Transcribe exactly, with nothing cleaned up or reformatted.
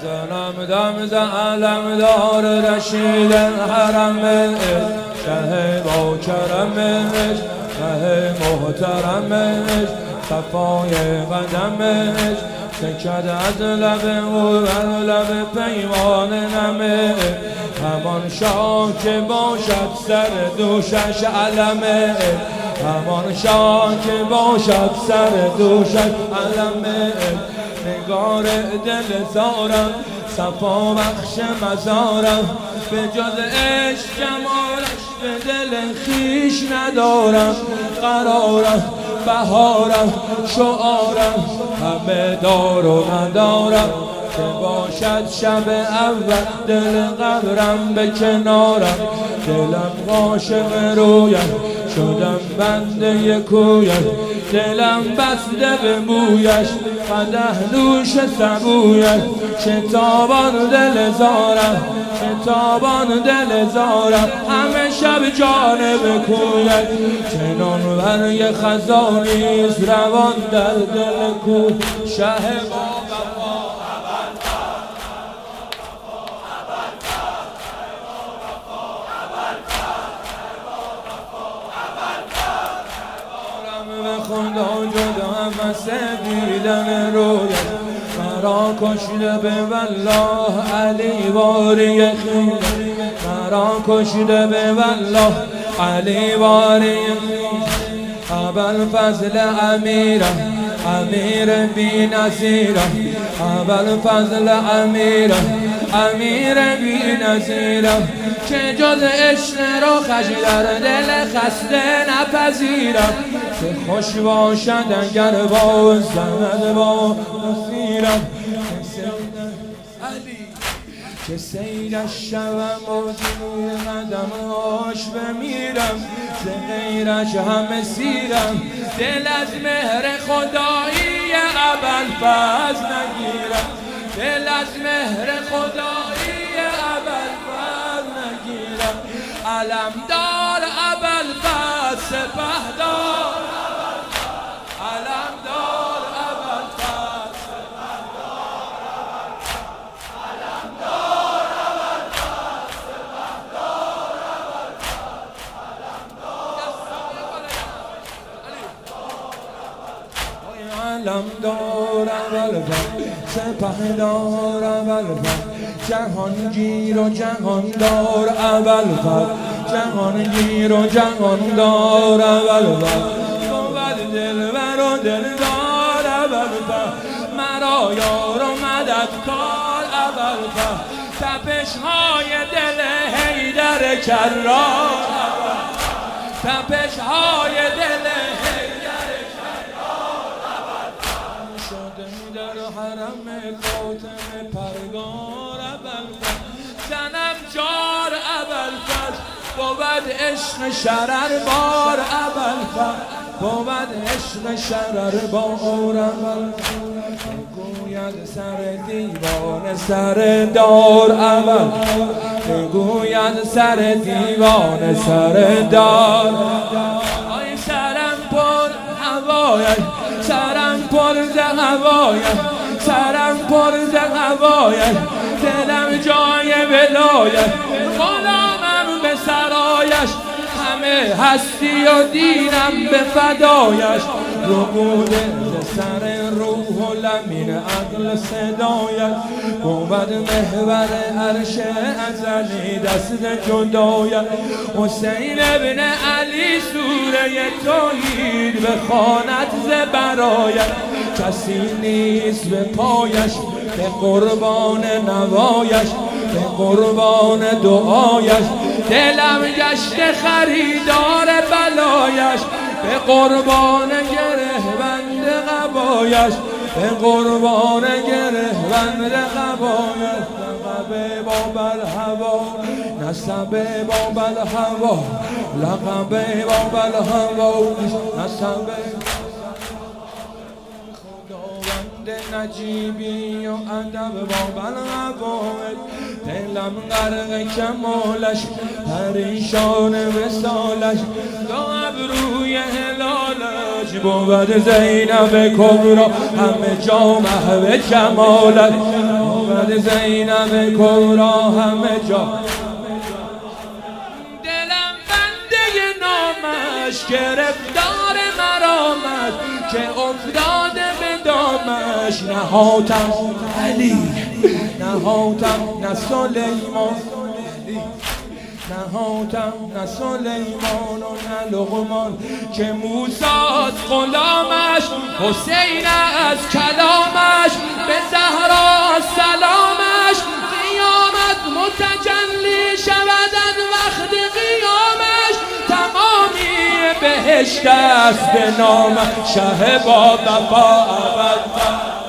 زنم دم زعلم دار رشید حرمش شه با کرمش شه محترمش صفای قدمش سکد از لب او بر لب پیمان نمه همان شاه که باشد سر دوشش علمه همان شاه که باشد سر دوشش علمه نگار دل زارم صفا بخش مزارم به جز عشق جمالش به دل خیش ندارم قرارم بهارم شعارم همه دار و ندارم که باشد شب اول دل قبرم به کنارم دلم عاشق رویم شدم بنده کویم دلم بسته به بویش قدح نوش سبویش شتابان دل زارم شتابان دل زارم همه شب جانب کویش چنان ورگ خزانیست روان در دل کوی شه خدا جدا هم سبیدن رویت مرا کشیده به والله علی واری خیل مرا کشیده به والله علی واری خیل ابل فضل امیرم امیر بی نظیرم ابل فضل امیرم امیر بی نظیرم که جز عشق را خجل در دل خسته نپذیرم که خوش باشد اگر با زند با نصیرم که سیرش شوم و زیر قدمهاش بمیرم ز غیرش همه سیرم دل از مهر خدایی ابوالفضل نگیرم دل از مهر خدایی ابوالفضل نگیرم علمدار ابوالفضل سپهدار علمدار ابوالفضل سپهدار علمدار ابوالفضل سپهدار علمدار ابوالفضل سپهدار ابوالفضل جهانگیر و جهاندار ابوالفضل جهانگیر و جهاندار ابوالفضل بود دلبر و دلدار ابوالفضل مرا یار و مددکار ابوالفضل تپش های دل حیدر کرار تپش های دل حیدر کرار ابوالفضل شده در حرم فاطمه پرگار ابوالفضل زنم جار ابوالفضل بود عشق شرر بار ابوالفضل بود عشق شرر بار ابوالفضل بگوید سر دیوان سر دار ابوالفضل بگوید سر دیوان سر دار آی سرم پر هوایش سرم پر ز هوایش سرم پر ز هوایش دلم جای ولایش غلامم به سرایش همه هستی و دینم به فدایش ربوده ز سر روح و لمین عقل صدایش بود محور عرش ازلی دست جدایش حسین ابن علی سوره توحید بخواند ز برایش کسی نیست به پایش به قربان نوایش به قربان دعایش دلم گشت خریدار بلایش به قربان گره بند قبایش به قربان گره بند قبایش لقب بابل هوا نسب بابل هوا لقب بابل هوا نسب نجیبی و ادب بابل هوایش دلم غرق کمالش پریشان وصالش دو ابروی هلالش بود زینب کبرا همه جا محو کمالش بود زاد زینب کبرا همه جا، دلم بنده نامش گرفتار مرامش که افتاده به دامش. نهاتم علی نهاتم نه سلیمان، نهاتم نه سلیمان و نه لقمان که موسیٰ غلامش، حسین از کلامش به زهرا سلامش. قیامت متجلی شودن وقت قیامش، تمامی بهشت است به نام شه با وفا ابد.